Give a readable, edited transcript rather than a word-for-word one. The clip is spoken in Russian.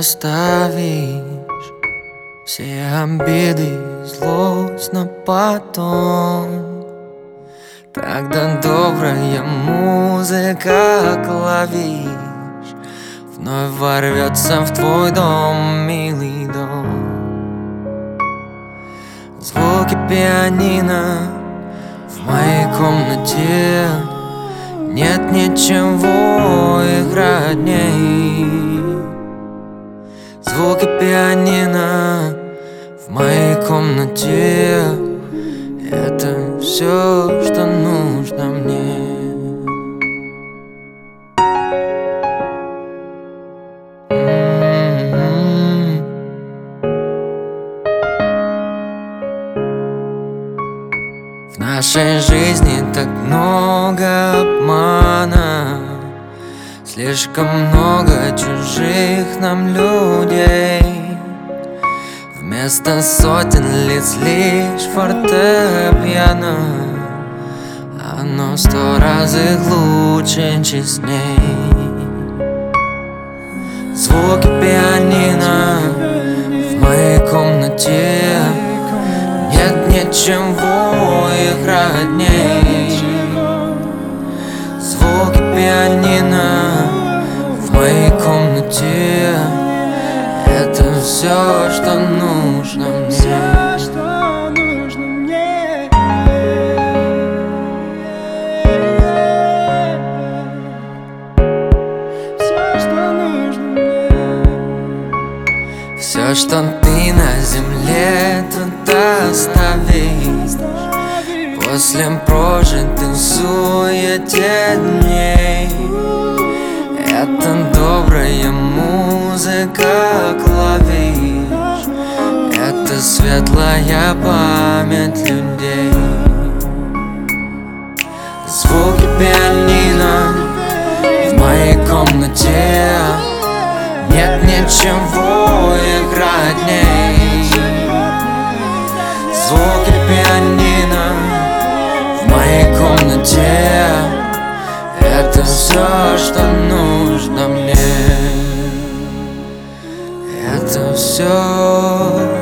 оставишь все обиды и злость на потом. Когда добрая музыка, клавиш вновь ворвется в твой дом, милый дом. Звуки пианино в моей комнате, нет ничего играть ней. Звуки пианино в моей комнате, это все, что нужно мне. В нашей жизни так много обмана, слишком много чужих нам людей. Вместо сотен лиц лишь фортепиано, оно 100 раз их лучше, честней. Звуки пианино в моей комнате, нет ничего играть ней. Звуки пианино в моей комнате, это все, что нужно мне. Все, что нужно мне. Все, что нужно мне. Все, что ты на земле тут оставишь после прожитых суете дней. Это добрая музыка, клавиш, это светлая память людей. Звуки пианино в моей комнате, нет ничего играть ней. Звуки пианино в моей комнате, это все, что нужно мне. Это все.